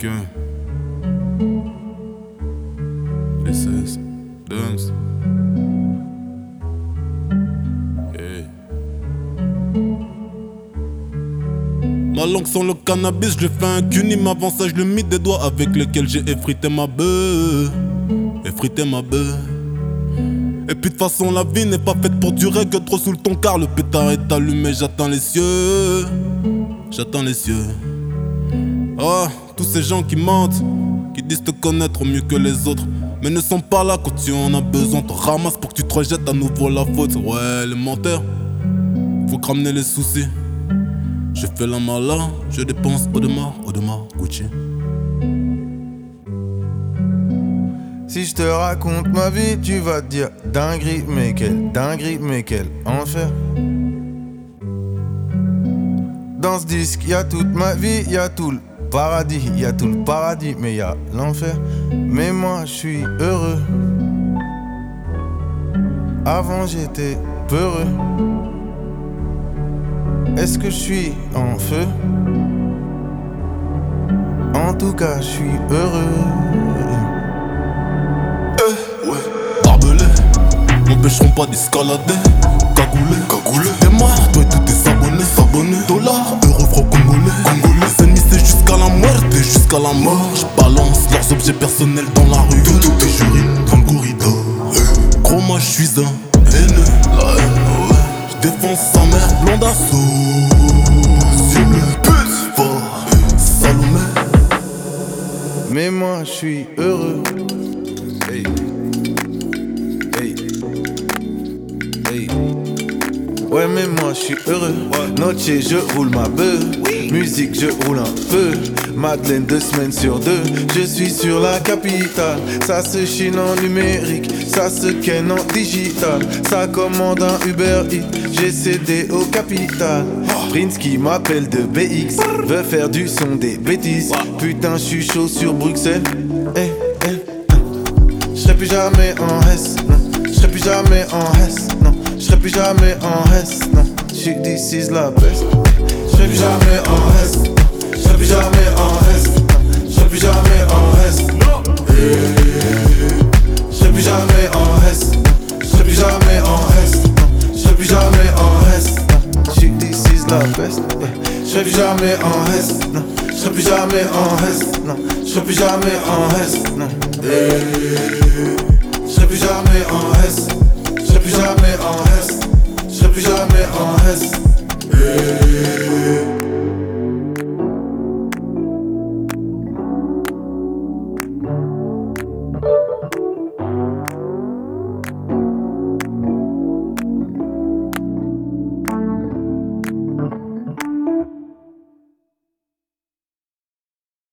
Requin. Les 16. Dunks. Hey. Ma langue sans le cannabis, je fais un cuni, m'avant ça je le mis des doigts avec lesquels j'ai effrité ma bœuf. Effrité ma bœuf. Et puis de façon la vie n'est pas faite pour durer que trop sous le ton car le pétard est allumé, j'atteins les cieux. J'atteins les cieux. Oh, tous ces gens qui mentent, qui disent te connaître mieux que les autres, mais ne sont pas là quand tu en as besoin. Te ramasse pour que tu te rejettes à nouveau la faute. Ouais, les menteurs, faut que ramener les soucis. Je fais la malin, je dépense Audemars, Gucci. Si je te raconte ma vie, tu vas te dire dinguerie, mais quel enfer. Dans ce disque, y'a toute ma vie, y'a tout le paradis, y'a tout le paradis, mais y'a l'enfer. Mais moi, je suis heureux. Avant, j'étais peureux. Est-ce que je suis en feu? En tout cas, je suis heureux. Ouais. Barbelé, m'empêcheront pas d'escalader. Cagoulé, démarre, toi et tous tes abonnés. Dollars, euros, francs congolais. Les ennemis c'est jusqu'à la mort, Je balance leurs objets personnels dans la rue. Tout est juré dans le corridor. Gros moi je suis un haineux. La haine, ouais. Je défends sa mère, blondasso. Pute, fort, Salomé. Mais moi, je suis heureux. Hey. Hey. Hey. Ouais, mais moi, je suis heureux. Noche, je roule ma bœuf. Musique, je roule un peu. Madeleine, 2 semaines sur 2. Je suis sur la capitale. Ça se chine en numérique. Ça se ken en digital. Ça commande un Uber Eats. J'ai cédé au capital. Prince qui m'appelle de BX veut faire du son des bêtises. Putain, je suis chaud sur Bruxelles. J'serai plus jamais en Hesse, non. J'serai plus jamais en Hesse, non. J'serai plus jamais en Hesse, non. J'suis this is la best. J'serai plus jamais en Hesse, j'serai plus jamais en Hesse, j'serai plus jamais en Hesse, j'serai plus jamais en Hesse, j'serai plus jamais en Hesse, j'serai plus jamais en Hesse. J'suis this is la best. J'serai plus jamais en Hesse, non. J'serai plus jamais en Hesse, non. J'serai plus jamais en Hesse, non. J'serai plus jamais en Hesse, j'serai plus jamais en Hesse, j'serai plus jamais en Hesse.